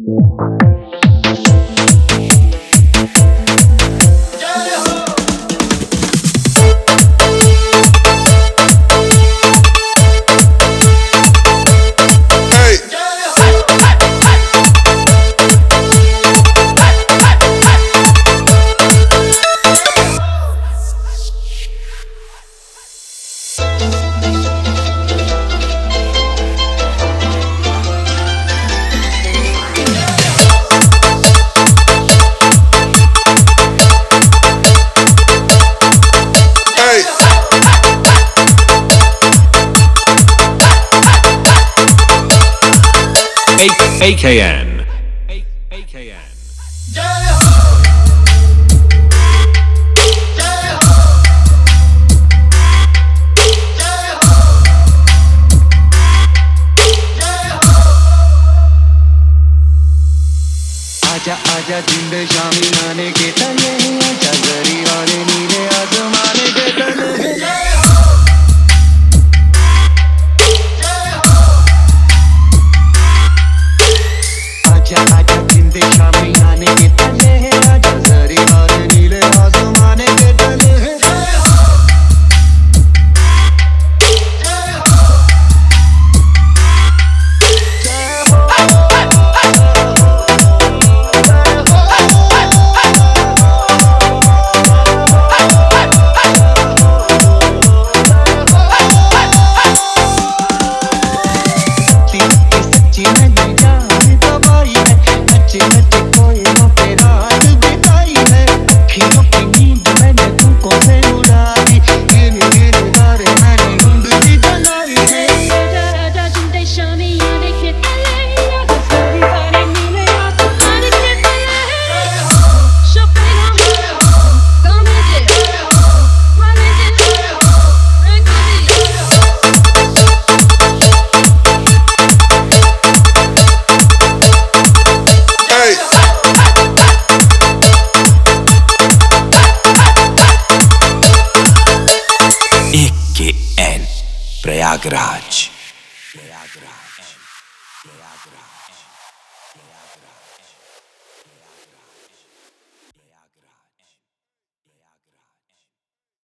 AKN. आजा आजा जिंद शामी आने के तले आजा जरी वाले नीले आसमाने के तले आजा आजा जिंद शामी आने के तले आजा जरी वाले नीले आसमाने के तले प्रयागराज।